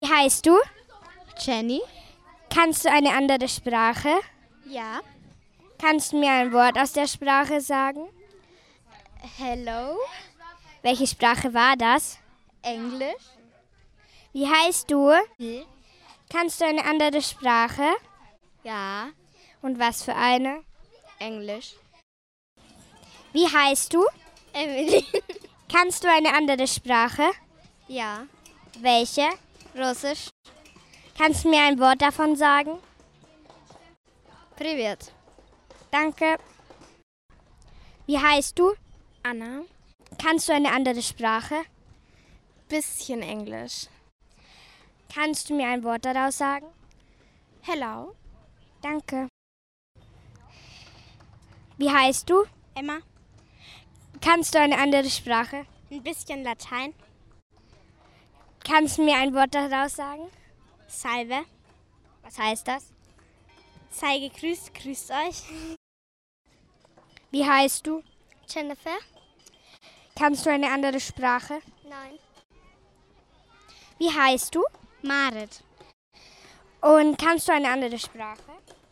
Wie heißt du? Jenny? Kannst du eine andere Sprache? Ja. Kannst du mir ein Wort aus der Sprache sagen? Hello? Welche Sprache war das? Englisch? Wie heißt du? Hm? Kannst du eine andere Sprache? Ja. Und was für eine? Englisch? Wie heißt du? Emily? Kannst du eine andere Sprache? Ja. Welche? Russisch? Kannst du mir ein Wort davon sagen? Привет. Danke. Wie heißt du? Anna? Kannst du eine andere Sprache? Bisschen Englisch. Kannst du mir ein Wort daraus sagen? Hello? Danke. Wie heißt du? Emma? Kannst du eine andere Sprache? Ein bisschen Latein. Kannst du mir ein Wort daraus sagen? Salve. Was heißt das? Sei gegrüßt, grüßt euch. Wie heißt du? Jennifer? Kannst du eine andere Sprache? Nein. Wie heißt du? Marit. Und kannst du eine andere Sprache?